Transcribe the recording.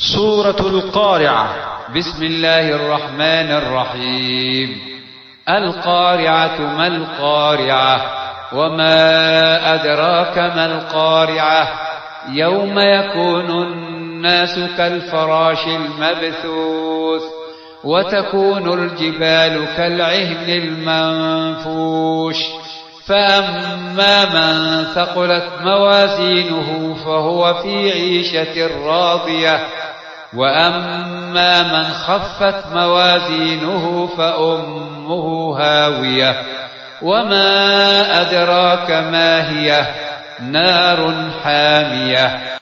سورة القارعة. بسم الله الرحمن الرحيم. القارعة ما القارعة وما أدراك ما القارعة يوم يكون الناس كالفراش المبثوث وتكون الجبال كالعهن المنفوش فأما من ثقلت موازينه فهو في عيشة راضية وأما من خفت موازينه فأمه هاوية وما أدراك ما هي نار حامية